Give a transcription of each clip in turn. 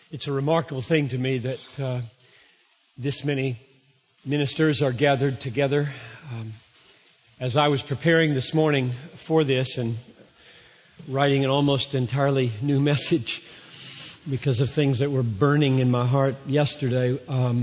It's a remarkable thing to me that this many ministers are gathered together. As I was preparing this morning for this and writing an almost entirely new message because of things that were burning in my heart yesterday,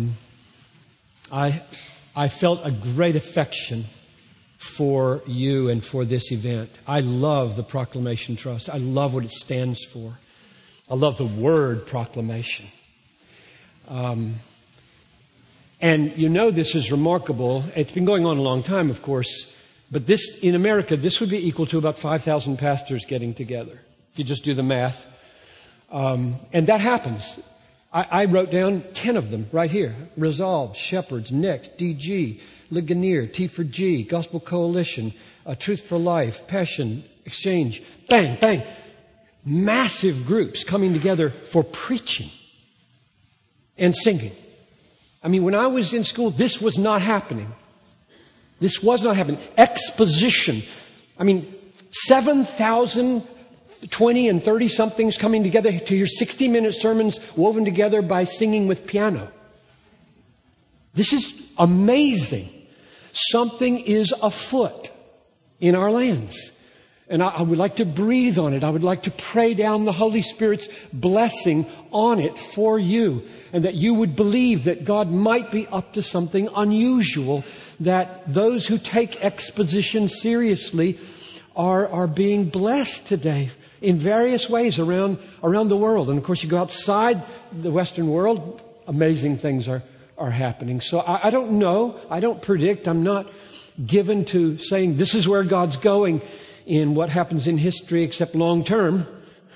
I felt a great affection for you and for this event. I love the Proclamation Trust. I love what it stands for. I love the word proclamation. And you know this is remarkable. It's been going on a long time, of course. But this, in America, this would be equal to about 5,000 pastors getting together. If you just do the math. And that happens. I wrote down 10 of them right here. Resolve, Shepherds, Next, DG, Ligonier, T4G, Gospel Coalition, Truth for Life, Passion, Exchange. Bang, bang. Massive groups coming together for preaching and singing. I mean, when I was in school, this was not happening. This was not happening. Exposition. I mean, 7,000 20 and 30 somethings coming together to hear 60-minute sermons woven together by singing with piano. This is amazing. Something is afoot in our lands. And I would like to breathe on it. I would like to pray down the Holy Spirit's blessing on it for you. And that you would believe that God might be up to something unusual. That those who take exposition seriously are being blessed today in various ways around the world. And of course, you go outside the Western world, amazing things are happening. So I don't know. I don't predict. I'm not given to saying this is where God's going in what happens in history, except long term.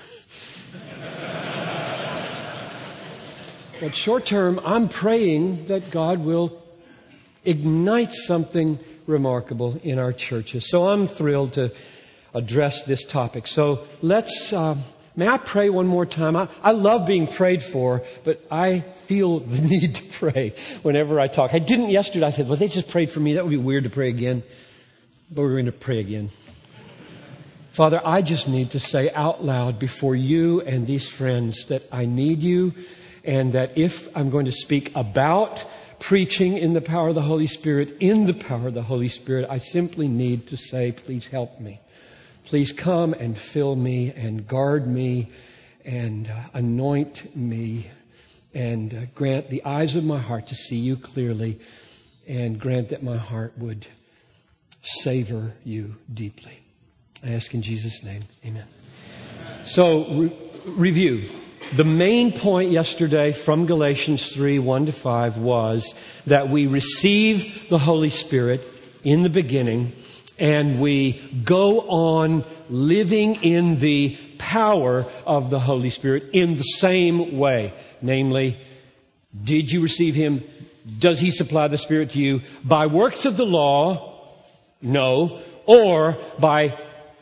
But short term, I'm praying that God will ignite something remarkable in our churches. So I'm thrilled to address this topic. So let's, may I pray one more time? I love being prayed for, but I feel the need to pray whenever I talk. I didn't yesterday. I said, well, they just prayed for me. That would be weird to pray again. But we're going to pray again. Father, I just need to say out loud before you and these friends that I need you, and that if I'm going to speak about preaching in the power of the Holy Spirit, I simply need to say, please help me. Please come and fill me and guard me and anoint me and grant the eyes of my heart to see you clearly, and grant that my heart would savor you deeply. I ask in Jesus' name, amen. So, review. The main point yesterday from Galatians 3, 1-5 was that we receive the Holy Spirit in the beginning, and we go on living in the power of the Holy Spirit in the same way. Namely, did you receive Him? Does He supply the Spirit to you by works of the law? No. Or by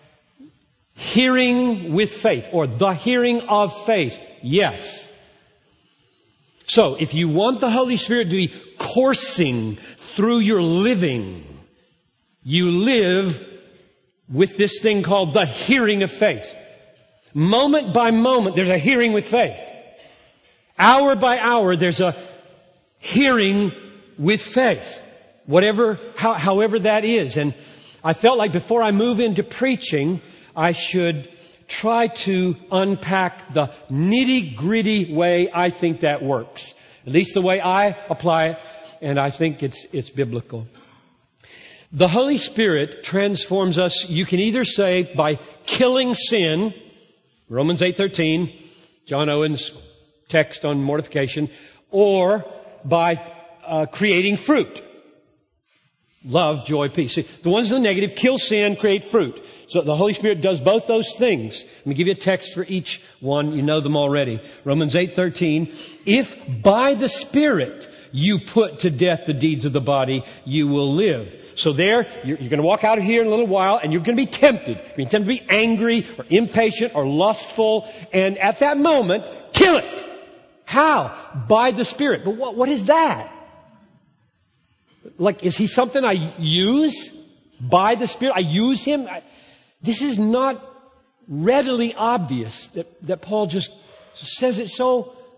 hearing with faith, or the hearing of faith? Yes. So, if you want the Holy Spirit to be coursing through your living, you live with this thing called the hearing of faith. Moment by moment, there's a hearing with faith. Hour by hour, there's a hearing with faith. However that is. And I felt like before I move into preaching, I should try to unpack the nitty-gritty way I think that works. At least the way I apply it, and I think it's biblical. The Holy Spirit transforms us, you can either say, by killing sin, Romans 8:13, John Owen's text on mortification, or by creating fruit. Love, joy, peace. See, the ones in the negative, kill sin, create fruit. So the Holy Spirit does both those things. Let me give you a text for each one. You know them already. Romans 8:13. If by the Spirit you put to death the deeds of the body, you will live. So there, you're going to walk out of here in a little while, and you're going to be tempted. You're going to be tempted to be angry or impatient or lustful. And at that moment, kill it. How? By the Spirit. But what is that? Like, is He something I use by the Spirit? I use Him? This is not readily obvious that Paul just says it so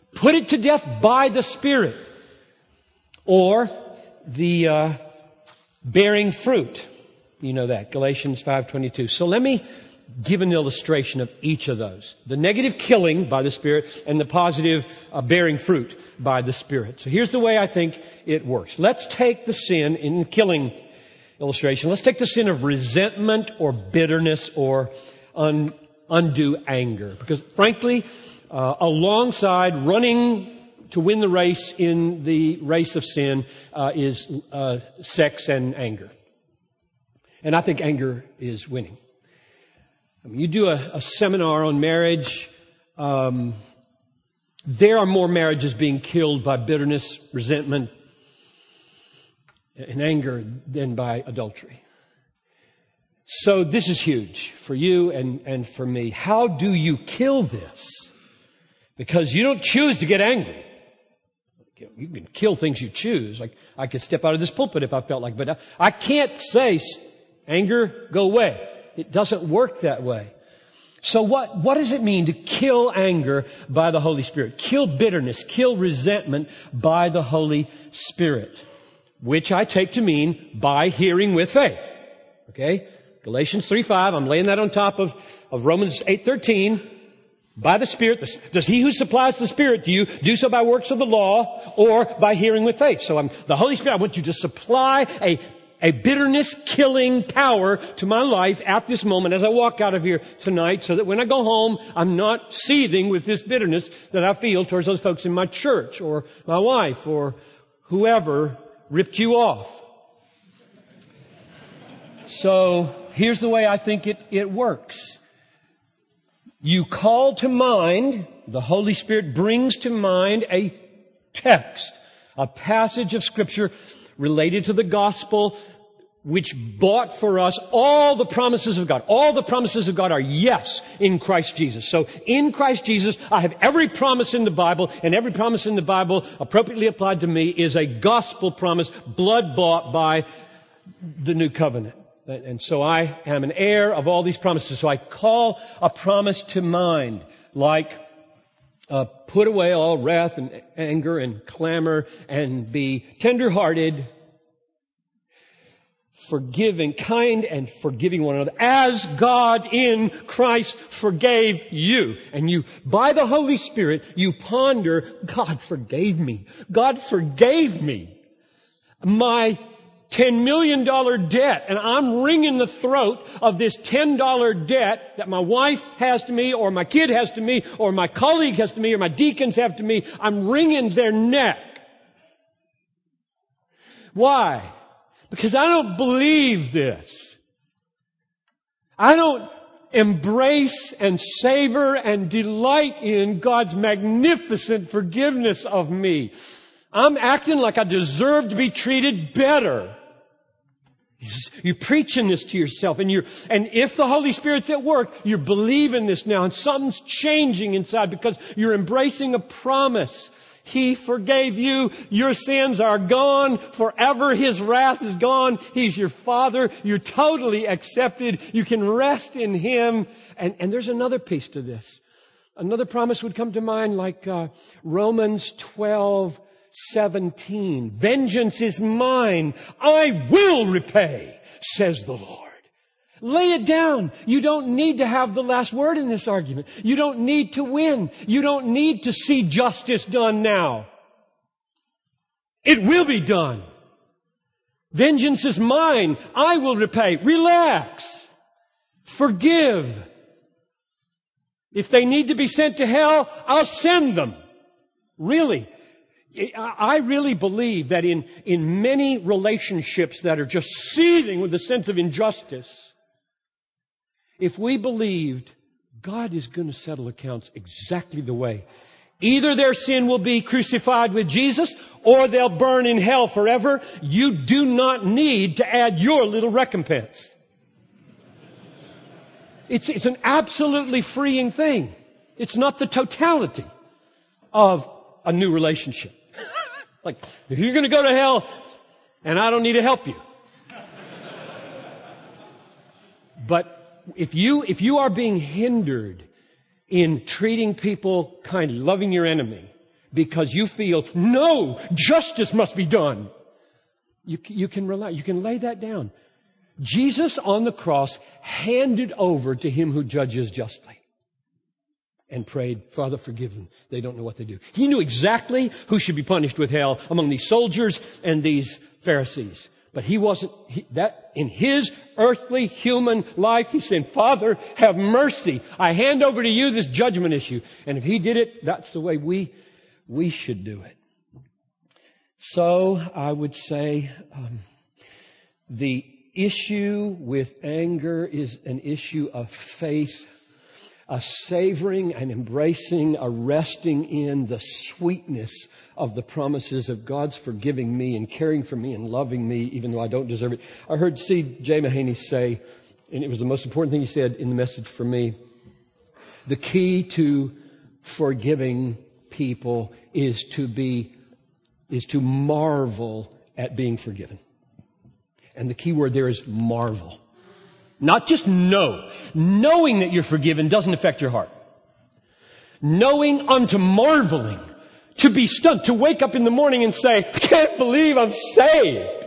Put it to death by the Spirit. Or the bearing fruit. You know that, Galatians 5:22. So let me give an illustration of each of those. The negative killing by the Spirit and the positive bearing fruit by the Spirit. So here's the way I think it works. Let's take the sin in the killing illustration. Let's take the sin of resentment or bitterness or undue anger. Because frankly, alongside running to win the race in the race of sin is sex and anger. And I think anger is winning. I mean, you do a seminar on marriage, there are more marriages being killed by bitterness, resentment, and anger than by adultery. So this is huge for you and for me. How do you kill this? Because you don't choose to get angry. You can kill things you choose. Like I could step out of this pulpit if I felt like, but I can't say, anger, go away. It doesn't work that way. So what does it mean to kill anger by the Holy Spirit? Kill bitterness, kill resentment by the Holy Spirit, which I take to mean by hearing with faith. Okay? Galatians 3:5, I'm laying that on top of Romans 8:13. By the Spirit, does he who supplies the Spirit to you do so by works of the law or by hearing with faith? So the Holy Spirit, I want you to supply a bitterness-killing power to my life at this moment as I walk out of here tonight so that when I go home, I'm not seething with this bitterness that I feel towards those folks in my church or my wife or whoever ripped you off. So here's the way I think it works. You call to mind, the Holy Spirit brings to mind a text, a passage of Scripture related to the gospel, which bought for us all the promises of God. All the promises of God are yes in Christ Jesus. So in Christ Jesus, I have every promise in the Bible, and every promise in the Bible appropriately applied to me is a gospel promise, blood bought by the new covenant. And so I am an heir of all these promises. So I call a promise to mind, like put away all wrath and anger and clamor and be tender-hearted, forgiving, kind and forgiving one another, as God in Christ forgave you. And you, by the Holy Spirit, you ponder, God forgave me. God forgave me my $10 million debt, and I'm wringing the throat of this $10 debt that my wife has to me, or my kid has to me, or my colleague has to me, or my deacons have to me. I'm wringing their neck. Why? Because I don't believe this. I don't embrace and savor and delight in God's magnificent forgiveness of me. I'm acting like I deserve to be treated better. You're preaching this to yourself, and if the Holy Spirit's at work, you're believing this now, and something's changing inside because you're embracing a promise. He forgave you. Your sins are gone forever. His wrath is gone. He's your Father. You're totally accepted. You can rest in Him. And there's another piece to this. Another promise would come to mind, like Romans 12:17. Vengeance is mine. I will repay, says the Lord. Lay it down. You don't need to have the last word in this argument. You don't need to win. You don't need to see justice done now. It will be done. Vengeance is mine. I will repay. Relax. Forgive. If they need to be sent to hell, I'll send them. Really. I really believe that in many relationships that are just seething with the sense of injustice, if we believed God is going to settle accounts exactly the way, either their sin will be crucified with Jesus or they'll burn in hell forever, you do not need to add your little recompense. It's an absolutely freeing thing. It's not the totality of a new relationship. Like, if you're going to go to hell, and I don't need to help you. But if you are being hindered in treating people kindly, loving your enemy, because you feel, no, justice must be done. You can relax. You can lay that down. Jesus on the cross handed over to Him who judges justly and prayed, Father, forgive them. They don't know what they do. He knew exactly who should be punished with hell among these soldiers and these Pharisees. But He wasn't, that in His earthly human life, He said, Father, have mercy. I hand over to You this judgment issue. And if He did it, that's the way we should do it. So I would say the issue with anger is an issue of faith, a savoring and embracing, a resting in the sweetness of the promises of God's forgiving me and caring for me and loving me even though I don't deserve it. I heard C.J. Mahaney say, and it was the most important thing he said in the message for me, the key to forgiving people is to marvel at being forgiven. And the key word there is marvel. Not just know. Knowing that you're forgiven doesn't affect your heart. Knowing unto marveling. To be stunned. To wake up in the morning and say, I can't believe I'm saved.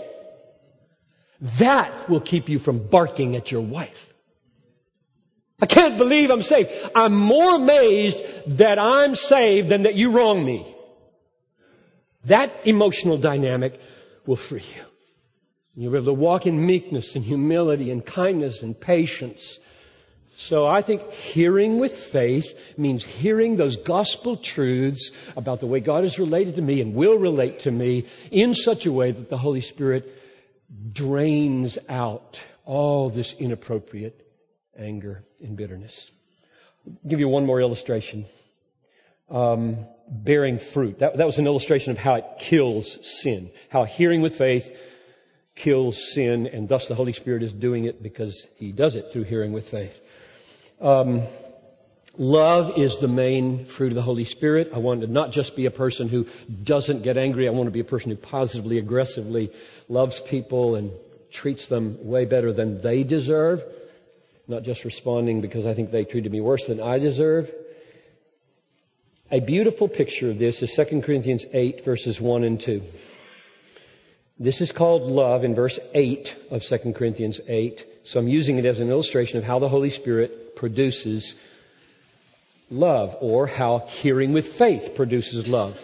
That will keep you from barking at your wife. I can't believe I'm saved. I'm more amazed that I'm saved than that you wrong me. That emotional dynamic will free you. You'll be able to walk in meekness and humility and kindness and patience. So I think hearing with faith means hearing those gospel truths about the way God is related to me and will relate to me in such a way that the Holy Spirit drains out all this inappropriate anger and bitterness. I'll give you one more illustration. Bearing fruit. That was an illustration of how it kills sin. How hearing with faith kills sin, and thus the Holy Spirit is doing it because He does it through hearing with faith. Love is the main fruit of the Holy Spirit. I want to not just be a person who doesn't get angry. I want to be a person who positively, aggressively loves people and treats them way better than they deserve. Not just responding because I think they treated me worse than I deserve. A beautiful picture of this is 2 Corinthians 8, verses 1 and 2. This is called love in verse 8 of 2 Corinthians 8. So I'm using it as an illustration of how the Holy Spirit produces love, or how hearing with faith produces love.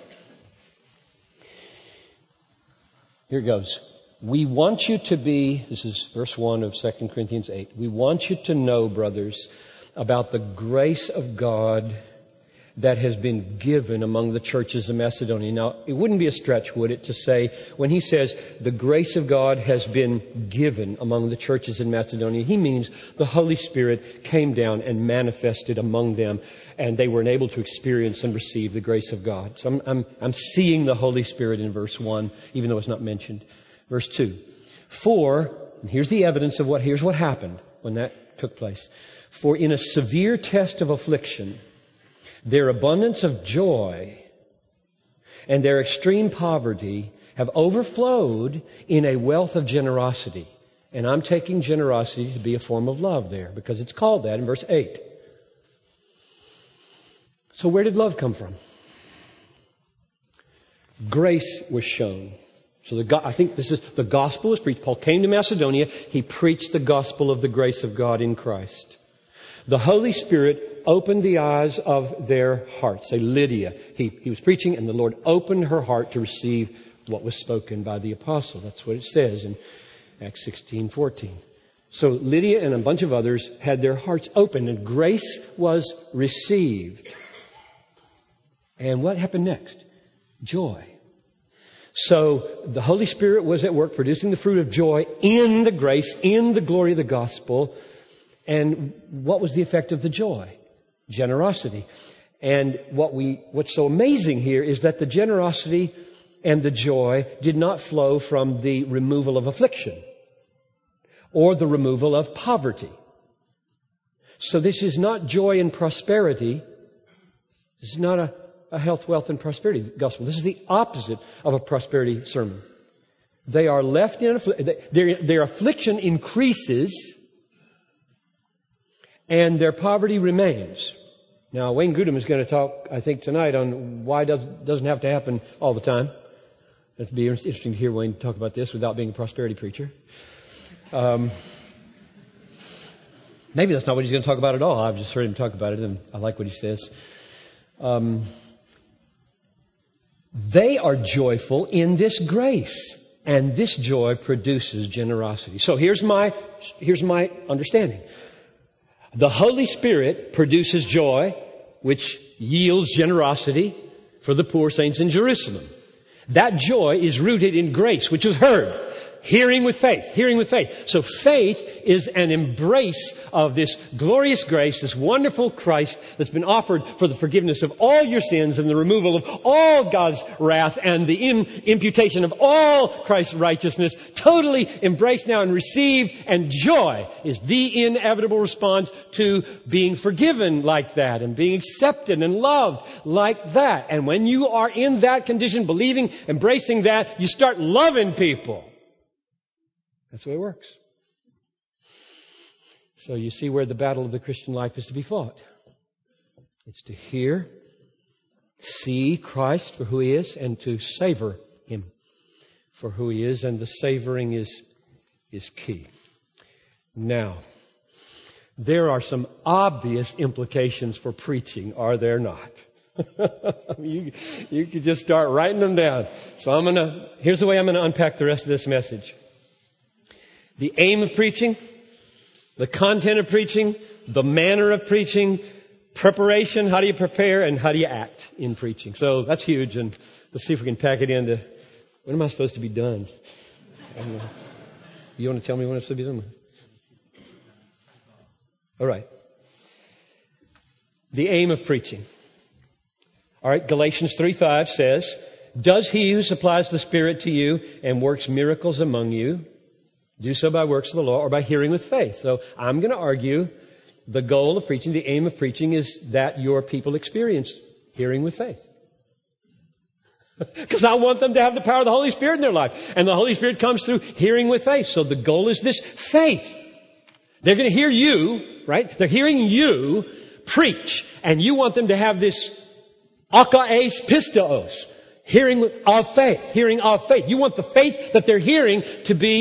Here it goes. We want you to be, this is verse 1 of 2 Corinthians 8. We want you to know, brothers, about the grace of God that has been given among the churches of Macedonia. Now, it wouldn't be a stretch, would it, to say, when he says the grace of God has been given among the churches in Macedonia, he means the Holy Spirit came down and manifested among them, and they were enabled to experience and receive the grace of God. So I'm seeing the Holy Spirit in verse 1, even though it's not mentioned. Verse 2. And here's the evidence of here's what happened when that took place. For in a severe test of affliction, their abundance of joy and their extreme poverty have overflowed in a wealth of generosity. And I'm taking generosity to be a form of love there, because it's called that in verse 8. So where did love come from? Grace was shown. So I think this is the gospel was preached. Paul came to Macedonia. He preached the gospel of the grace of God in Christ. The Holy Spirit opened the eyes of their hearts. Say, Lydia. He was preaching, and the Lord opened her heart to receive what was spoken by the apostle. That's what it says in Acts 16:14. So Lydia and a bunch of others had their hearts opened, and grace was received. And what happened next? Joy. So the Holy Spirit was at work producing the fruit of joy in the grace, in the glory of the gospel. And what was the effect of the joy? Generosity. And what's so amazing here is that the generosity and the joy did not flow from the removal of affliction or the removal of poverty. So this is not joy and prosperity. This is not a health, wealth, and prosperity gospel. This is the opposite of a prosperity sermon. They are left in their affliction increases and their poverty remains. Now, Wayne Grudem is going to talk, I think, tonight on why it doesn't have to happen all the time. It'd be interesting to hear Wayne talk about this without being a prosperity preacher. Maybe that's not what he's going to talk about at all. I've just heard him talk about it, and I like what he says. They are joyful in this grace, and this joy produces generosity. So here's my understanding. The Holy Spirit produces joy, which yields generosity for the poor saints in Jerusalem. That joy is rooted in grace, which is heard. Hearing with faith. Hearing with faith. So faith is an embrace of this glorious grace, this wonderful Christ that's been offered for the forgiveness of all your sins and the removal of all God's wrath and the imputation of all Christ's righteousness. Totally embraced now and received. And joy is the inevitable response to being forgiven like that and being accepted and loved like that. And when you are in that condition, believing, embracing that, you start loving people. That's the way it works. So you see where the battle of the Christian life is to be fought. It's to hear, see Christ for who He is, and to savor Him for who He is, and the savoring is key. Now, there are some obvious implications for preaching, are there not? You could just start writing them down. So here's the way I'm going to unpack the rest of this message. The aim of preaching, the content of preaching, the manner of preaching, preparation, how do you prepare, and how do you act in preaching. So that's huge, and let's see if we can pack it into, when am I supposed to be done? I don't know. You want to tell me when I'm supposed to be done? All right. The aim of preaching. All right, Galatians 3:5 says, "Does he who supplies the Spirit to you and works miracles among you do so by works of the law or by hearing with faith?" So I'm going to argue the goal of preaching, the aim of preaching, is that your people experience hearing with faith. Because I want them to have the power of the Holy Spirit in their life. And the Holy Spirit comes through hearing with faith. So the goal is this faith. They're going to hear you, right? They're hearing you preach. And you want them to have this akaes pisteos, hearing of faith, hearing of faith. You want the faith that they're hearing to be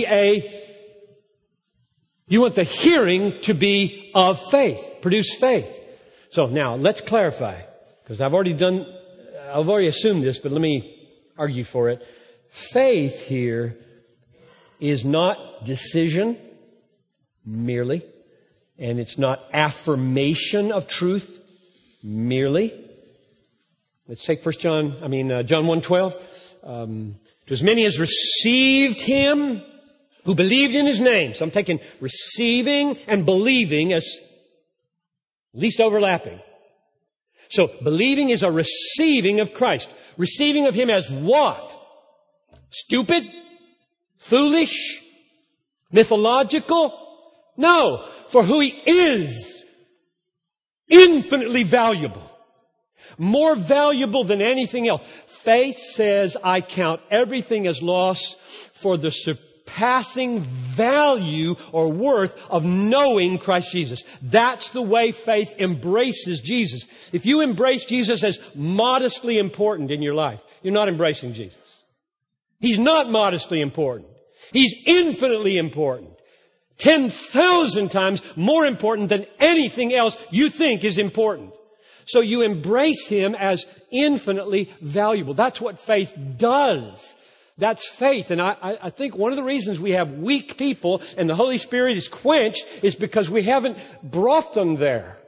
you want the hearing to be of faith, produce faith. So now let's clarify, because I've already assumed this, but let me argue for it. Faith here is not decision merely, and it's not affirmation of truth merely. Let's take John 1:12. To as many as received Him, who believed in His name. So I'm taking receiving and believing as least overlapping. So believing is a receiving of Christ. Receiving of Him as what? Stupid? Foolish? Mythological? No, for who He is. Infinitely valuable. More valuable than anything else. Faith says, I count everything as loss for the surpassing value or worth of knowing Christ Jesus. That's the way faith embraces Jesus. If you embrace Jesus as modestly important in your life, you're not embracing Jesus. He's not modestly important. He's infinitely important. 10,000 times more important than anything else you think is important. So you embrace Him as infinitely valuable. That's what faith does. That's faith. And I think one of the reasons we have weak people and the Holy Spirit is quenched is because we haven't brought them there.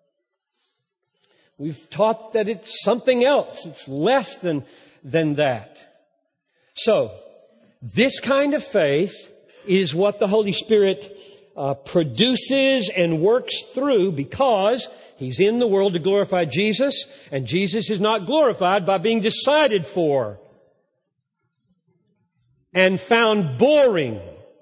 We've taught that it's something else. It's less than that. So, this kind of faith is what the Holy Spirit produces and works through, because He's in the world to glorify Jesus, and Jesus is not glorified by being decided for and found boring.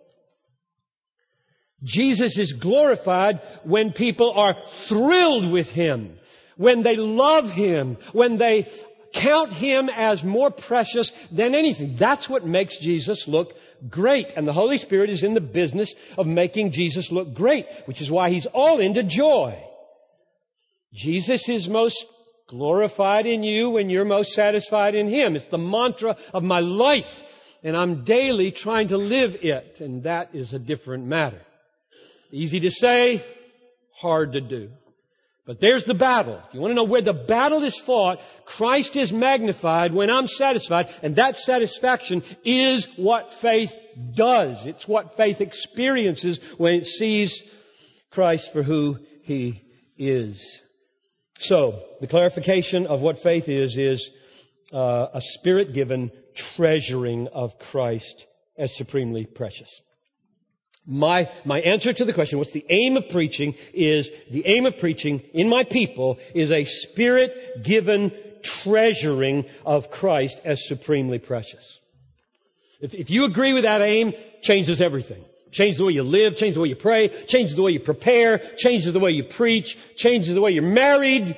Jesus is glorified when people are thrilled with Him, when they love Him, when they count Him as more precious than anything. That's what makes Jesus look great. And the Holy Spirit is in the business of making Jesus look great, which is why He's all into joy. Jesus is most glorified in you when you're most satisfied in Him. It's the mantra of my life, and I'm daily trying to live it, and that is a different matter. Easy to say, hard to do. But there's the battle. If you want to know where the battle is fought, Christ is magnified when I'm satisfied, and that satisfaction is what faith does. It's what faith experiences when it sees Christ for who He is. So, the clarification of what faith is a Spirit-given treasuring of Christ as supremely precious. My answer to the question, what's the aim of preaching, is the aim of preaching in my people is a Spirit-given treasuring of Christ as supremely precious. If you agree with that aim, changes everything. Changes the way you live, changes the way you pray, changes the way you prepare, changes the way you preach, changes the way you're married.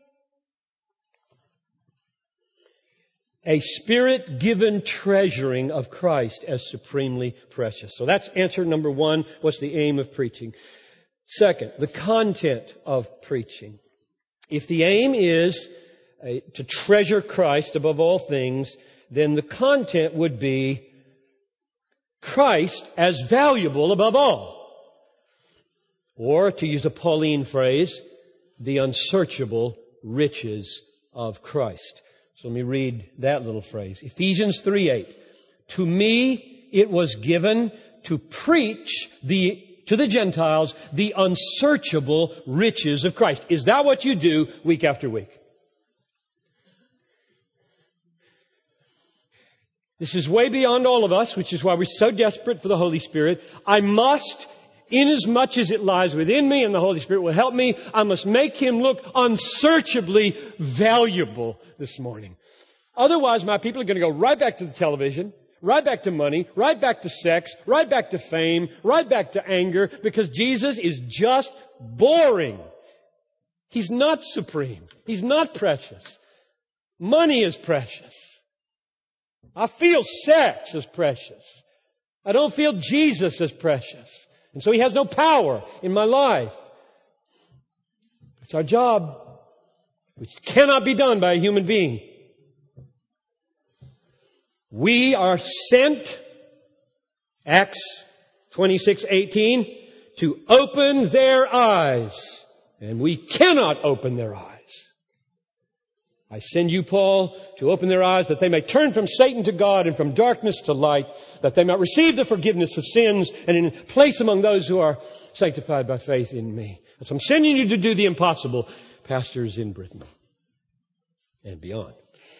A Spirit-given treasuring of Christ as supremely precious. So that's answer number one. What's the aim of preaching? Second, the content of preaching. If the aim is to treasure Christ above all things, then the content would be Christ as valuable above all. Or, to use a Pauline phrase, the unsearchable riches of Christ. So let me read that little phrase. Ephesians 3:8. To me it was given to preach to the Gentiles the unsearchable riches of Christ. Is that what you do week after week? This is way beyond all of us, which is why we're so desperate for the Holy Spirit. I must, inasmuch as it lies within me and the Holy Spirit will help me, I must make Him look unsearchably valuable this morning. Otherwise, my people are going to go right back to the television, right back to money, right back to sex, right back to fame, right back to anger, because Jesus is just boring. He's not supreme. He's not precious. Money is precious. I feel sex as precious. I don't feel Jesus as precious. And so He has no power in my life. It's our job, which cannot be done by a human being. We are sent, Acts 26:18, to open their eyes. And we cannot open their eyes. I send you, Paul, to open their eyes that they may turn from Satan to God and from darkness to light, that they might receive the forgiveness of sins and in place among those who are sanctified by faith in me. And so I'm sending you to do the impossible, pastors in Britain and beyond.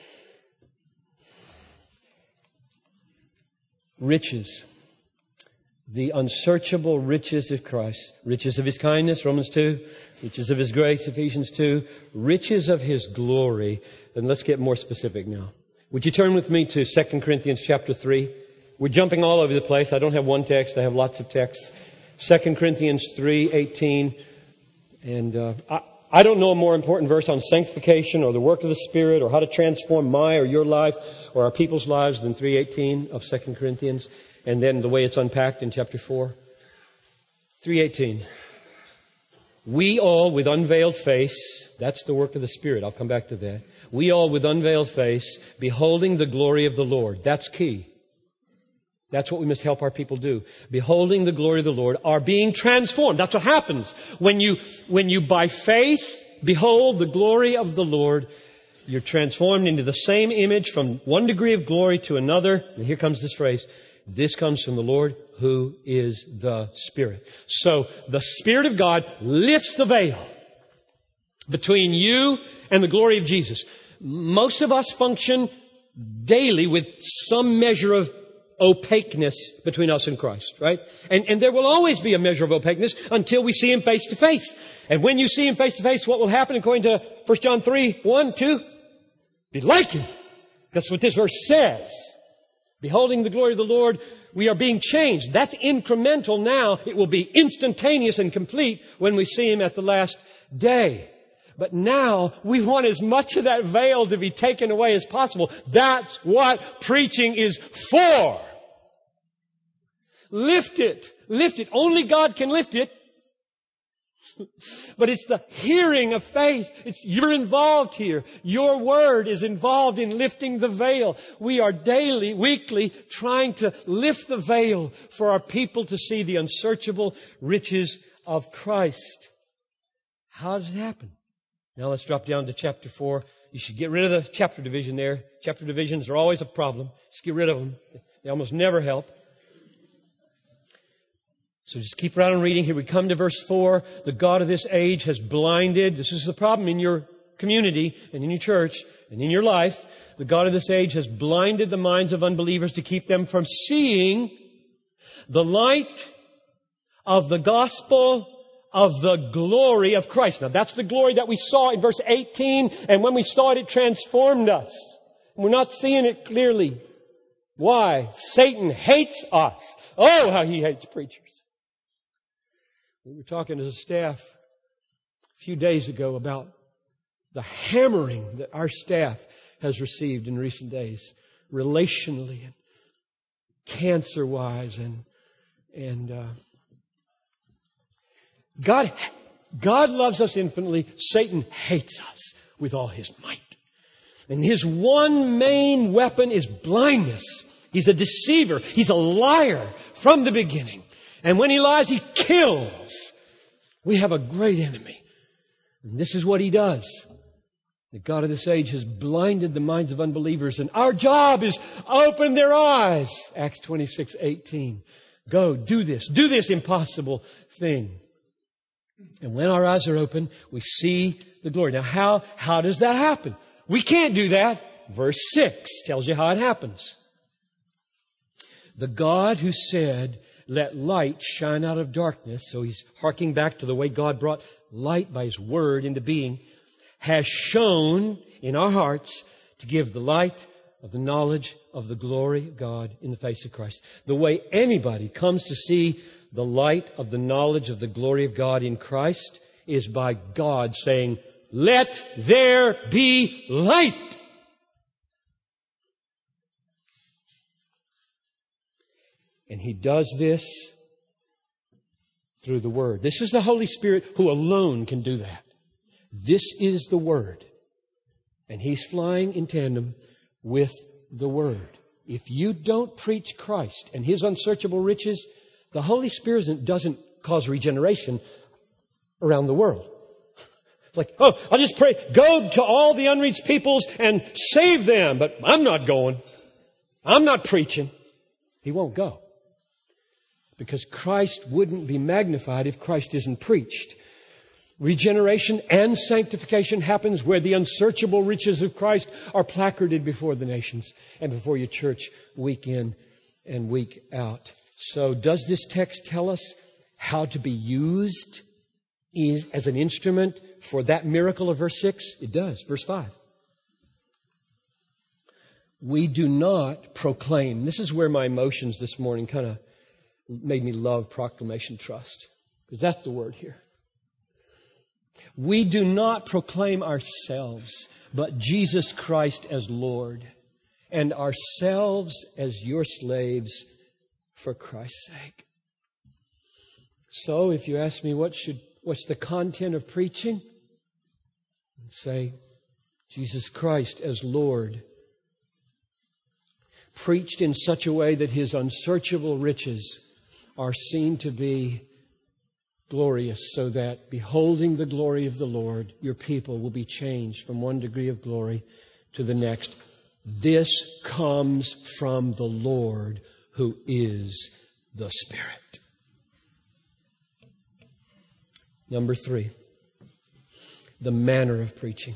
Riches. The unsearchable riches of Christ. Riches of His kindness, Romans 2. Riches of His grace, Ephesians 2. Riches of His glory. And let's get more specific now. Would you turn with me to 2 Corinthians chapter 3? We're jumping all over the place. I don't have one text. I have lots of texts. 2 Corinthians 3:18. And I don't know a more important verse on sanctification or the work of the Spirit or how to transform my or your life or our people's lives than 3:18 of 2 Corinthians. And then the way it's unpacked in chapter 4. 3:18. We all with unveiled face, that's the work of the Spirit. I'll come back to that. We all with unveiled face, beholding the glory of the Lord. That's key. That's what we must help our people do. Beholding the glory of the Lord, are being transformed. That's what happens. When you by faith behold the glory of the Lord, you're transformed into the same image from one degree of glory to another. And here comes this phrase. This comes from the Lord who is the Spirit. So the Spirit of God lifts the veil between you and the glory of Jesus. Most of us function daily with some measure of opaqueness between us and Christ, right? And there will always be a measure of opaqueness until we see Him face to face. And when you see Him face to face, what will happen according to 1 John 3:1-2? Be like Him. That's what this verse says. Beholding the glory of the Lord, we are being changed. That's incremental now. It will be instantaneous and complete when we see Him at the last day. But now we want as much of that veil to be taken away as possible. That's what preaching is for. Lift it. Lift it. Only God can lift it. But it's the hearing of faith. You're involved here. Your word is involved in lifting the veil. We are daily, weekly, trying to lift the veil for our people to see the unsearchable riches of Christ. How does it happen? Now let's drop down to chapter 4. You should get rid of the chapter division there. Chapter divisions are always a problem. Just get rid of them. They almost never help. So just keep right on reading. Here we come to verse 4. The God of this age has blinded. This is the problem in your community and in your church and in your life. The God of this age has blinded the minds of unbelievers to keep them from seeing the light of the gospel of the glory of Christ. Now that's the glory that we saw in verse 18. And when we saw it, it transformed us. We're not seeing it clearly. Why? Satan hates us. Oh, how he hates preachers. We were talking as a staff a few days ago about the hammering that our staff has received in recent days, relationally and cancer-wise, and God loves us infinitely. Satan hates us with all his might. And his one main weapon is blindness. He's a deceiver. He's a liar from the beginning. And when he lies, he kills. We have a great enemy. And this is what he does. The God of this age has blinded the minds of unbelievers. And our job is open their eyes. Acts 26:18. Go, do this impossible thing. And when our eyes are open, we see the glory. Now, how does that happen? We can't do that. Verse 6 tells you how it happens. The God who said, let light shine out of darkness, so he's harking back to the way God brought light by his word into being, has shone in our hearts to give the light of the knowledge of the glory of God in the face of Christ. The way anybody comes to see the light of the knowledge of the glory of God in Christ is by God saying, let there be light. And he does this through the Word. This is the Holy Spirit who alone can do that. This is the Word. And He's flying in tandem with the Word. If you don't preach Christ and His unsearchable riches, the Holy Spirit doesn't cause regeneration around the world. It's like, oh, I'll just pray, go to all the unreached peoples and save them. But I'm not going. I'm not preaching. He won't go. Because Christ wouldn't be magnified if Christ isn't preached. Regeneration and sanctification happens where the unsearchable riches of Christ are placarded before the nations and before your church week in and week out. So does this text tell us how to be used as an instrument for that miracle of verse 6? It does. Verse 5. We do not proclaim. This is where my emotions this morning kind of made me love proclamation trust. Because that's the word here. We do not proclaim ourselves, but Jesus Christ as Lord, and ourselves as your slaves for Christ's sake. So if you ask me what's the content of preaching? I'd say Jesus Christ as Lord, preached in such a way that His unsearchable riches are seen to be glorious, so that beholding the glory of the Lord, your people will be changed from one degree of glory to the next. This comes from the Lord who is the Spirit. Number 3, the manner of preaching.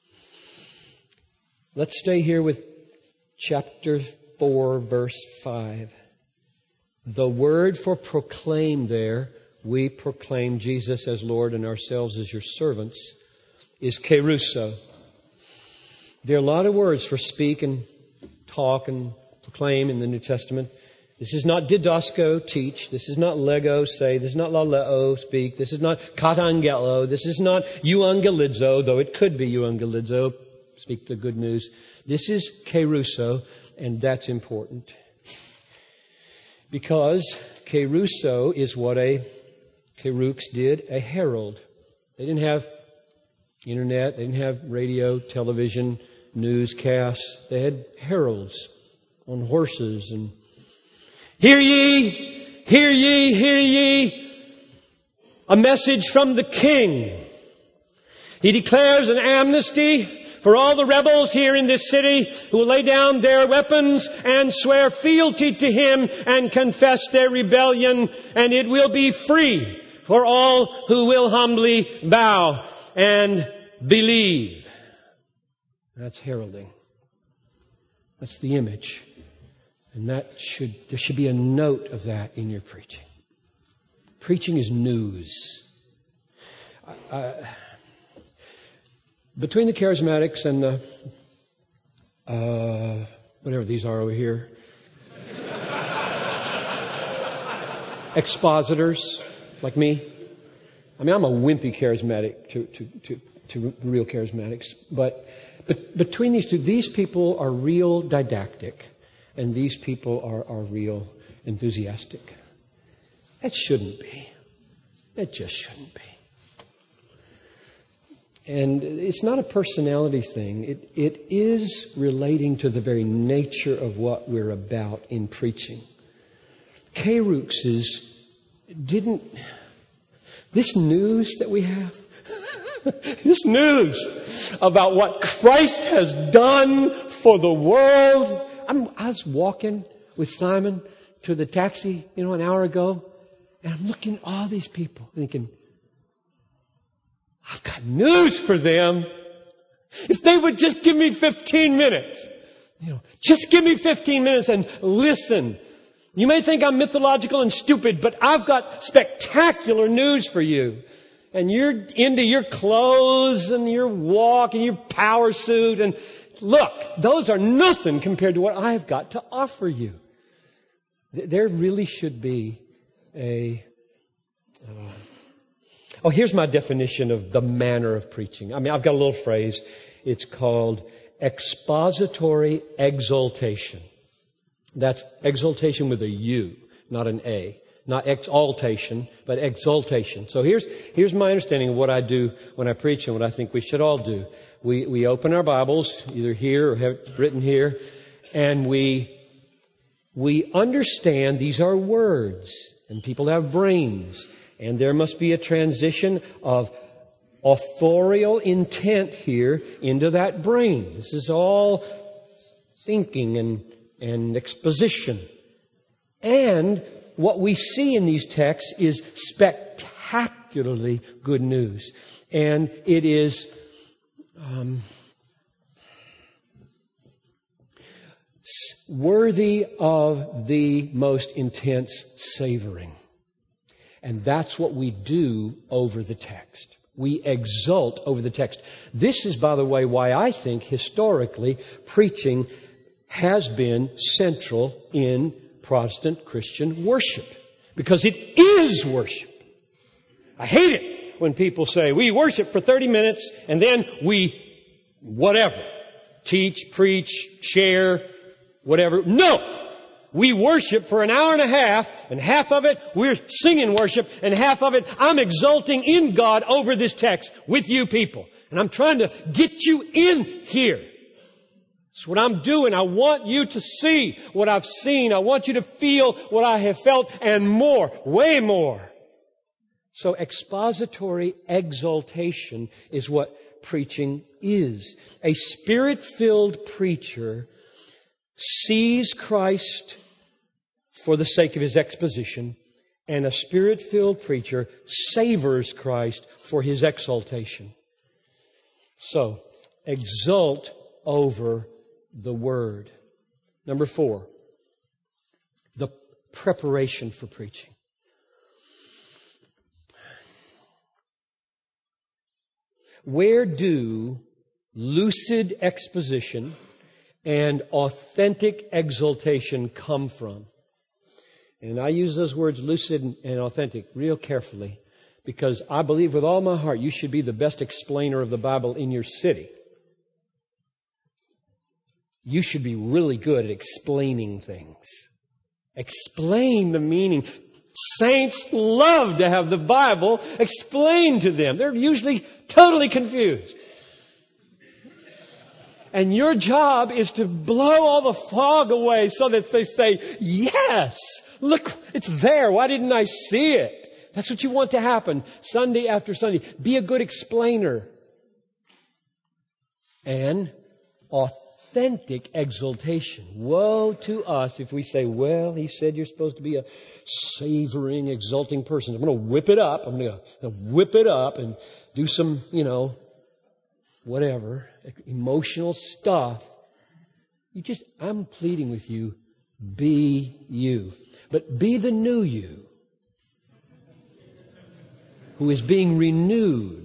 Let's stay here with chapter 4, verse 5. The word for proclaim there, we proclaim Jesus as Lord and ourselves as your servants, is kerusso. There are a lot of words for speak and talk and proclaim in the New Testament. This is not didasko, teach. This is not lego, say. This is not laleo, speak. This is not katangelo. This is not euangelizo, though it could be euangelizo, speak the good news. This is kerusso, and that's important. Because kerusso is what a kerux did, a herald. They didn't have internet. They didn't have radio, television, newscasts. They had heralds on horses and, "Hear ye, hear ye, hear ye, a message from the King. He declares an amnesty for all the rebels here in this city who will lay down their weapons and swear fealty to Him and confess their rebellion, and it will be free for all who will humbly bow and believe." That's heralding. That's the image. And there should be a note of that in your preaching. Preaching is news. Between the charismatics and the, whatever these are over here, expositors like me. I mean, I'm a wimpy charismatic to real charismatics. But between these two, these people are real didactic, and these people are real enthusiastic. That shouldn't be. That just shouldn't be. And it's not a personality thing. It is relating to the very nature of what we're about in preaching. K-Rooks didn't... This news that we have, this news about what Christ has done for the world. I was walking with Simon to the taxi, an hour ago, and I'm looking at all these people thinking, I've got news for them. If they would just give me 15 minutes, just give me 15 minutes and listen. You may think I'm mythological and stupid, but I've got spectacular news for you. And you're into your clothes and your walk and your power suit. And look, those are nothing compared to what I've got to offer you. There really should be here's my definition of the manner of preaching. I mean, I've got a little phrase. It's called expository exaltation. That's exaltation with a U, not an A. Not exaltation, but exaltation. So here's my understanding of what I do when I preach and what I think we should all do. We open our Bibles, either here or have it written here, and we understand these are words, and people have brains, and there must be a transition of authorial intent here into that brain. This is all thinking and exposition. And what we see in these texts is spectacularly good news. And it is worthy of the most intense savoring. And that's what we do over the text. We exult over the text. This is, by the way, why I think historically preaching has been central in Protestant Christian worship. Because it is worship. I hate it when people say, we worship for 30 minutes and then we, whatever, teach, preach, share, whatever. No! We worship for an hour and a half, and half of it we're singing worship, and half of it I'm exulting in God over this text with you people. And I'm trying to get you in here. That's what I'm doing. I want you to see what I've seen. I want you to feel what I have felt and more, way more. So expository exaltation is what preaching is. A Spirit-filled preacher sees Christ for the sake of His exposition, and a Spirit-filled preacher savors Christ for His exaltation. So, exult over the Word. Number 4, the preparation for preaching. Where do lucid exposition and authentic exaltation come from? And I use those words lucid and authentic real carefully because I believe with all my heart you should be the best explainer of the Bible in your city. You should be really good at explaining things. Explain the meaning. Saints love to have the Bible explained to them. They're usually totally confused. And your job is to blow all the fog away so that they say, yes, look, it's there. Why didn't I see it? That's what you want to happen Sunday after Sunday. Be a good explainer. And authentic exaltation. Woe to us if we say, well, he said you're supposed to be a savoring, exulting person. I'm going to whip it up. I'm going to whip it up and do some, whatever, emotional stuff. I'm pleading with you, be you. But be the new you, who is being renewed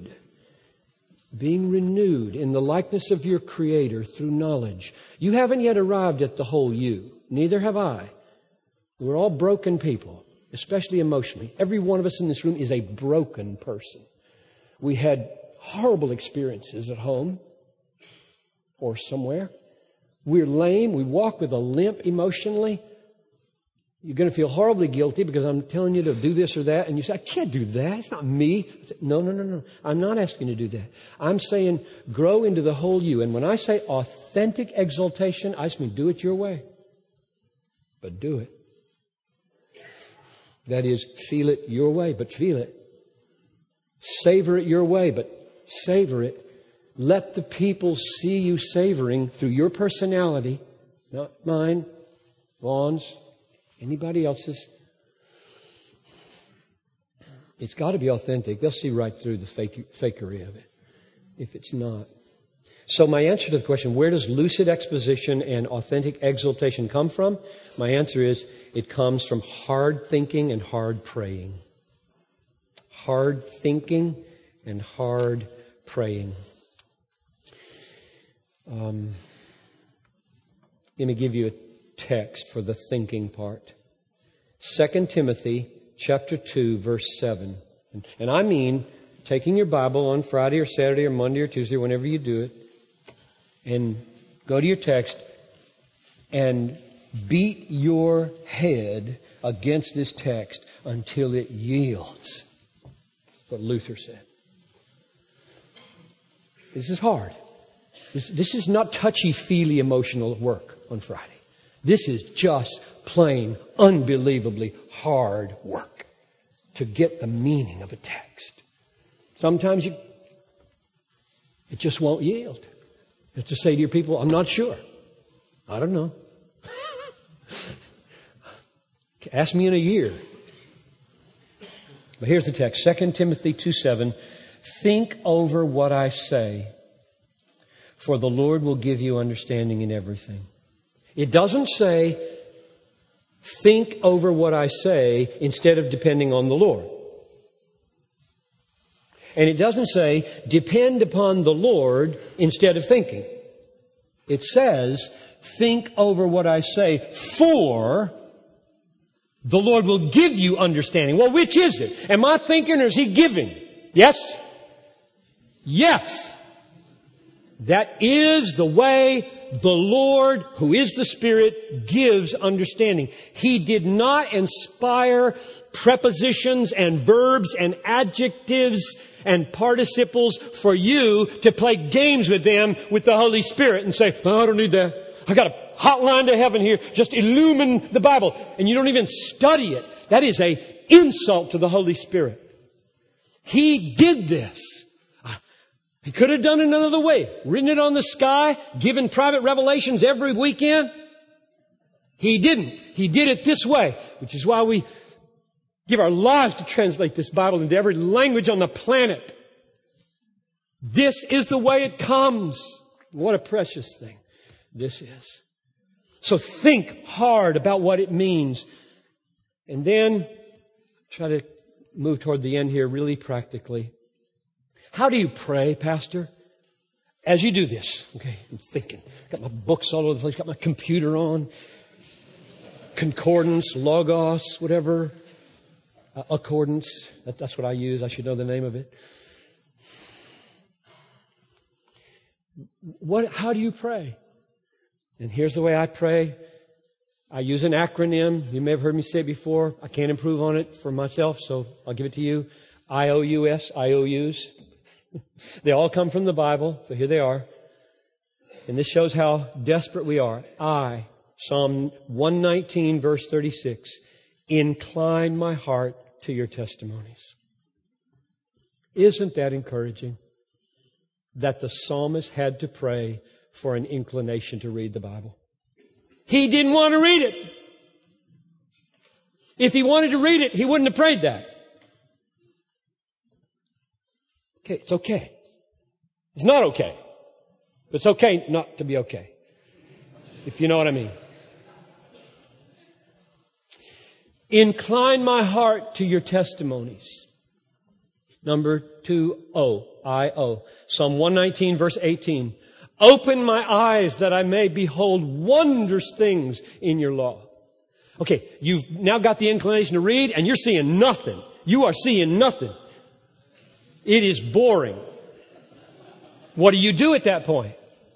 in the likeness of your Creator through knowledge. You haven't yet arrived at the whole you. Neither have I. We're all broken people, especially emotionally. Every one of us in this room is a broken person. We had horrible experiences at home or somewhere. We're lame. We walk with a limp emotionally. You're going to feel horribly guilty because I'm telling you to do this or that. And you say, I can't do that. It's not me. I say, no. I'm not asking you to do that. I'm saying grow into the whole you. And when I say authentic exaltation, I just mean do it your way. But do it. That is, feel it your way, but feel it. Savor it your way, but savor it. Let the people see you savoring through your personality, not mine, Vaughn's, anybody else's. It's got to be authentic. They'll see right through the fakery of it if it's not. So my answer to the question, where does lucid exposition and authentic exaltation come from? My answer is, it comes from hard thinking and hard praying. Hard thinking and hard praying. Let me give you a text for the thinking part. 2 Timothy chapter 2, verse 7. And I mean taking your Bible on Friday or Saturday or Monday or Tuesday, whenever you do it, and go to your text and beat your head against this text until it yields. That's what Luther said. This is hard. This is not touchy-feely emotional work on Friday. This is just plain, unbelievably hard work to get the meaning of a text. Sometimes it just won't yield. You have to say to your people, I'm not sure. I don't know. Ask me in a year. But here's the text, 2 Timothy 2:7. Think over what I say, for the Lord will give you understanding in everything. It doesn't say, think over what I say instead of depending on the Lord. And it doesn't say, depend upon the Lord instead of thinking. It says, think over what I say, for the Lord will give you understanding. Well, which is it? Am I thinking or is He giving? Yes? Yes. That is the way the Lord, who is the Spirit, gives understanding. He did not inspire prepositions and verbs and adjectives and participles for you to play games with them with the Holy Spirit and say, oh, I don't need that. I got a hotline to heaven here. Just illumine the Bible. And you don't even study it. That is an insult to the Holy Spirit. He did this. He could have done it another way. Written it on the sky, given private revelations every weekend. He didn't. He did it this way, which is why we give our lives to translate this Bible into every language on the planet. This is the way it comes. What a precious thing this is. So think hard about what it means. And then try to move toward the end here really practically. How do you pray, Pastor? As you do this, okay, I'm thinking. Got my books all over the place, got my computer on. Concordance, Logos, whatever. Accordance. That's what I use. I should know the name of it. How do you pray? And here's the way I pray. I use an acronym. You may have heard me say it before. I can't improve on it for myself, so I'll give it to you. IOUS, IOUs. They all come from the Bible, so here they are. And this shows how desperate we are. Psalm 119, verse 36. Incline my heart to your testimonies. Isn't that encouraging? That the psalmist had to pray for an inclination to read the Bible. He didn't want to read it. If he wanted to read it, he wouldn't have prayed that. Okay, it's okay. It's not okay. But it's okay not to be okay. If you know what I mean. Incline my heart to your testimonies. Number 2O, I-O. Psalm 119, verse 18. Open my eyes that I may behold wondrous things in your law. Okay, you've now got the inclination to read and you're seeing nothing. You are seeing nothing. It is boring. What do you do at that point?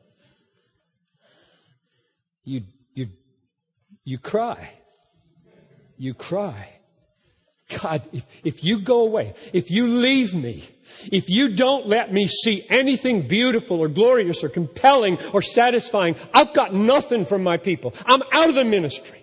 You cry. You cry. God, if you go away, if you leave me, if you don't let me see anything beautiful or glorious or compelling or satisfying, I've got nothing from my people. I'm out of the ministry.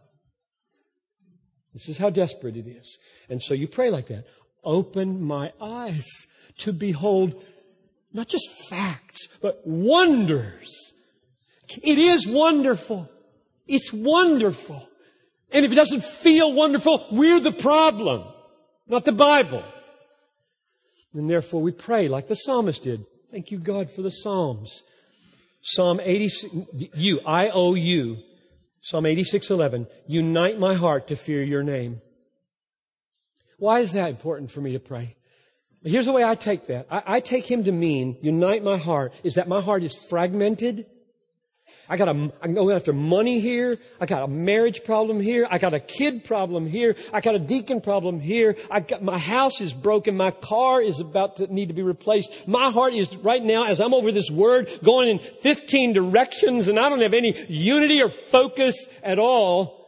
This is how desperate it is. And so you pray like that. Open my eyes to behold not just facts, but wonders. It is wonderful. It's wonderful. And if it doesn't feel wonderful, we're the problem, not the Bible. And therefore we pray like the psalmist did. Thank you, God, for the Psalms. Psalm 86, I-O-U, Psalm 86:11. Unite my heart to fear your name. Why is that important for me to pray? Here's the way I take that. I take him to mean, unite my heart, is that my heart is fragmented. I'm going after money here. I got a marriage problem here. I got a kid problem here. I got a deacon problem here. My house is broken. My car is about to need to be replaced. My heart is right now, as I'm over this word, going in 15 directions, and I don't have any unity or focus at all.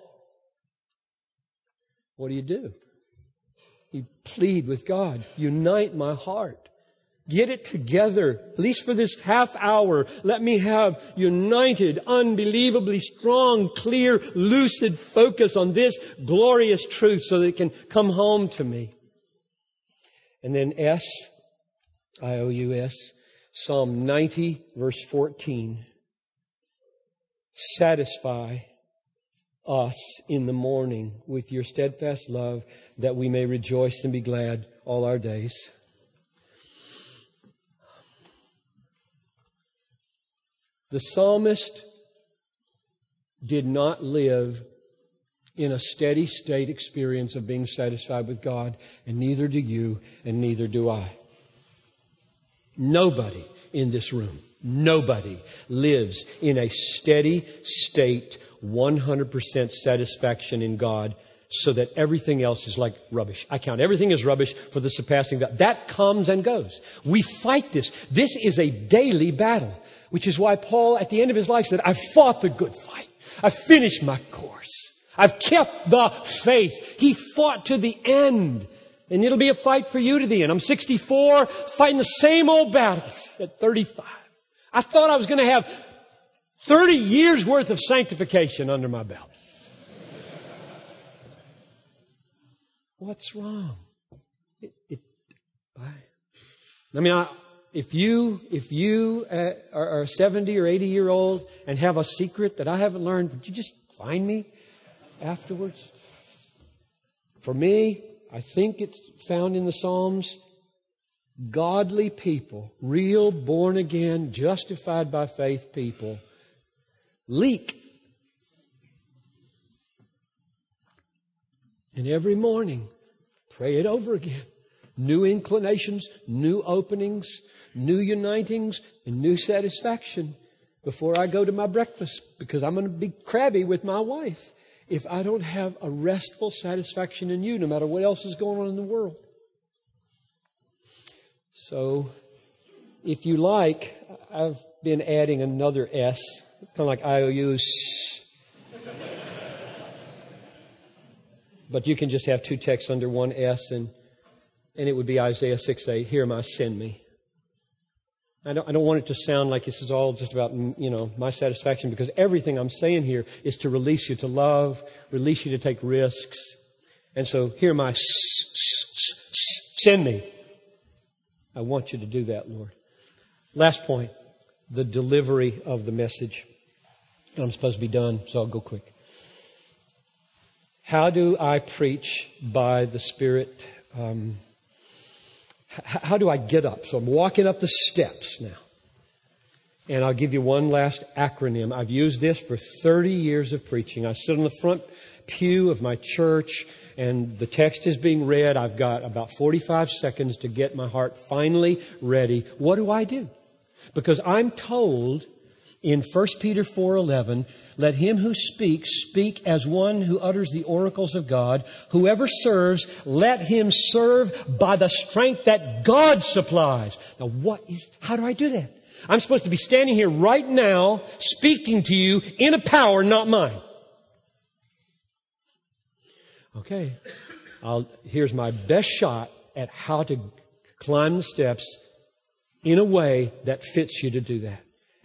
What do? You plead with God. Unite my heart. Get it together, at least for this half hour. Let me have united, unbelievably strong, clear, lucid focus on this glorious truth so that it can come home to me. And then S, I-O-U-S, Psalm 90, verse 14. Satisfy us in the morning with your steadfast love, that we may rejoice and be glad all our days. The psalmist did not live in a steady state experience of being satisfied with God, and neither do you, and neither do I. Nobody in this room, nobody lives in a steady state, 100% satisfaction in God, so that everything else is like rubbish. I count everything as rubbish for the surpassing God. That comes and goes. We fight this. This is a daily battle. Which is why Paul, at the end of his life, said, I've fought the good fight. I've finished my course. I've kept the faith. He fought to the end. And it'll be a fight for you to the end. I'm 64, fighting the same old battles at 35. I thought I was going to have 30 years worth of sanctification under my belt. What's wrong? If you are 70 or 80-year-old and have a secret that I haven't learned, would you just find me afterwards? For me, I think it's found in the Psalms. Godly people, real born-again, justified by faith people, leak. And every morning, pray it over again. New inclinations, new openings, new unitings, and new satisfaction before I go to my breakfast, because I'm going to be crabby with my wife if I don't have a restful satisfaction in you, no matter what else is going on in the world. So, if you like, I've been adding another S, kind of like IOUs. But you can just have two texts under one S, and it would be Isaiah 6:8. Here am I, send me. I don't want it to sound like this is all just about, my satisfaction, because everything I'm saying here is to release you to love, release you to take risks. And so, here am I, send me. I want you to do that, Lord. Last point, the delivery of the message. I'm supposed to be done, so I'll go quick. How do I preach by the Spirit? How do I get up? So I'm walking up the steps now. And I'll give you one last acronym. I've used this for 30 years of preaching. I sit on the front pew of my church and the text is being read. I've got about 45 seconds to get my heart finally ready. What do? Because I'm told in 1 Peter 4:11, let him who speaks speak as one who utters the oracles of God. Whoever serves, let him serve by the strength that God supplies. Now how do I do that? I'm supposed to be standing here right now speaking to you in a power not mine. Okay, here's my best shot at how to climb the steps in a way that fits you to do that.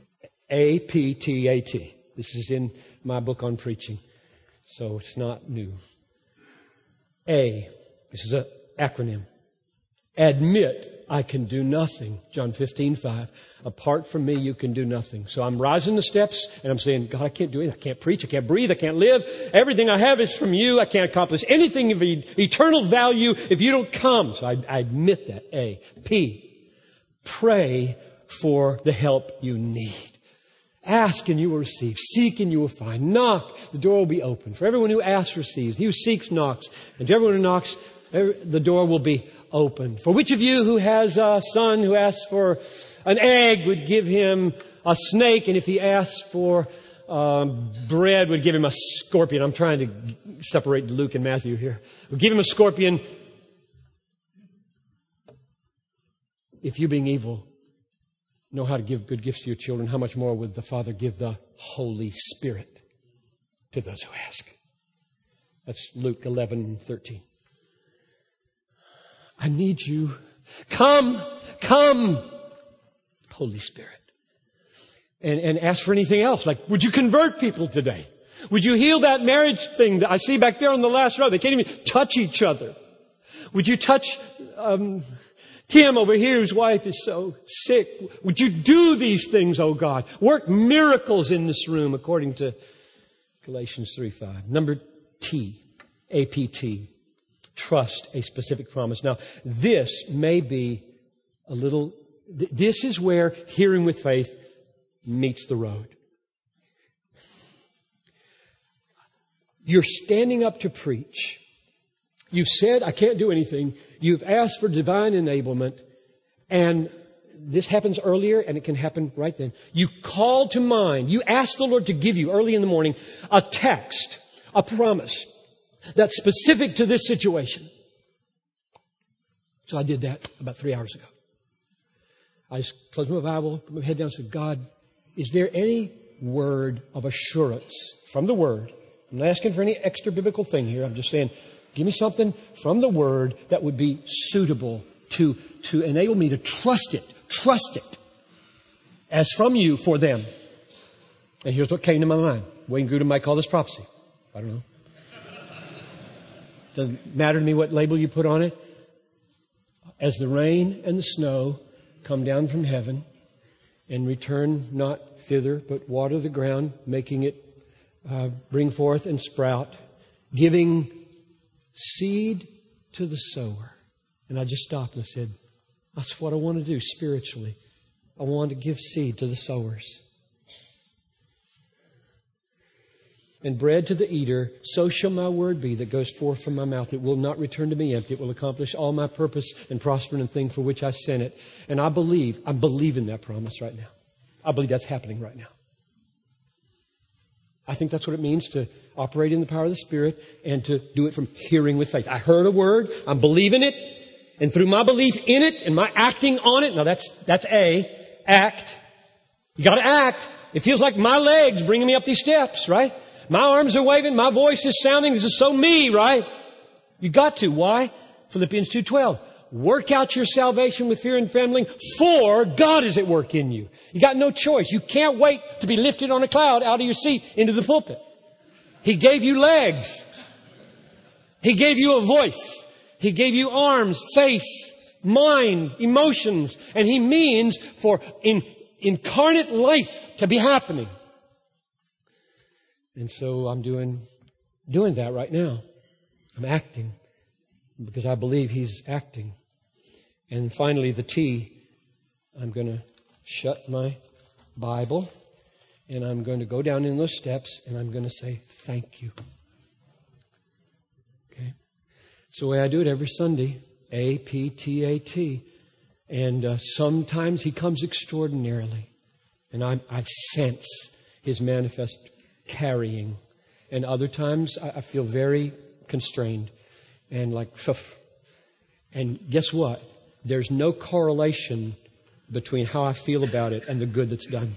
APTAT. This is in my book on preaching, so it's not new. A, this is an acronym. Admit I can do nothing. John 15:5. Apart from me, you can do nothing. So I'm rising the steps and I'm saying, God, I can't do it. I can't preach. I can't breathe. I can't live. Everything I have is from you. I can't accomplish anything of eternal value if you don't come. So I admit that. A. P. Pray for the help you need. Ask and you will receive. Seek and you will find. Knock, the door will be open. For everyone who asks receives. He who seeks knocks. And to everyone who knocks, the door will be open. For which of you who has a son who asks for an egg would give him a snake, and if he asks for bread would give him a scorpion? I'm trying to separate Luke and Matthew here. Would give him a scorpion. If you being evil know how to give good gifts to your children, how much more would the Father give the Holy Spirit to those who ask? That's Luke 11:13. I need you. Come, Holy Spirit. And ask for anything else. Like, would you convert people today? Would you heal that marriage thing that I see back there on the last row? They can't even touch each other. Would you touch Tim over here, whose wife is so sick? Would you do these things, oh God? Work miracles in this room according to Galatians 3:5. Number T, APT. Trust a specific promise. Now, this may be this is where hearing with faith meets the road. You're standing up to preach. You've said, I can't do anything. You've asked for divine enablement. And this happens earlier and it can happen right then. You call to mind. You ask the Lord to give you early in the morning a text, a promise that's specific to this situation. So I did that about 3 hours ago. I just closed my Bible, put my head down and said, God, is there any word of assurance from the Word? I'm not asking for any extra biblical thing here. I'm just saying, give me something from the Word that would be suitable to enable me to trust it as from you for them. And here's what came to my mind. Wayne Grudem might call this prophecy. I don't know. Doesn't matter to me what label you put on it. As the rain and the snow come down from heaven and return not thither, but water the ground, making it bring forth and sprout, giving seed to the sower. And I just stopped and I said, that's what I want to do spiritually. I want to give seed to the sowers. And bread to the eater, so shall my word be that goes forth from my mouth. It will not return to me empty. It will accomplish all my purpose and prosper in the thing for which I sent it. And I'm believing that promise right now. I believe that's happening right now. I think that's what it means to operate in the power of the Spirit and to do it from hearing with faith. I heard a word, I'm believing it, and through my belief in it and my acting on it, now that's act. You got to act. It feels like my legs bringing me up these steps, right? My arms are waving. My voice is sounding. This is so me, right? You got to. Why? Philippians 2:12. Work out your salvation with fear and trembling, for God is at work in you. You got no choice. You can't wait to be lifted on a cloud out of your seat into the pulpit. He gave you legs. He gave you a voice. He gave you arms, face, mind, emotions. And He means for incarnate life to be happening. And so I'm doing that right now. I'm acting because I believe He's acting. And finally, the T, I'm going to shut my Bible and I'm going to go down in those steps and I'm going to say, thank you. Okay? It's the way I do it every Sunday. A-P-T-A-T. And sometimes He comes extraordinarily. And I sense His manifest carrying. And other times I feel very constrained. And like, and guess what? There's no correlation between how I feel about it and the good that's done.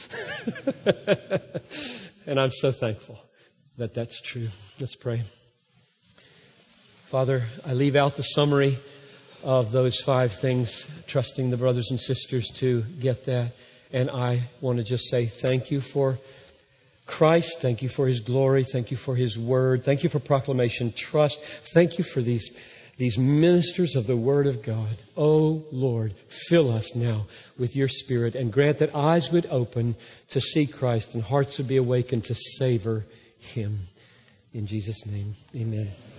And I'm so thankful that that's true. Let's pray. Father, I leave out the summary of those 5 things, trusting the brothers and sisters to get that. And I want to just say thank you for Christ. Thank you for His glory. Thank you for His word. Thank you for proclamation trust. Thank you for these ministers of the Word of God. Oh, Lord, fill us now with Your Spirit and grant that eyes would open to see Christ and hearts would be awakened to savor Him. In Jesus' name, amen.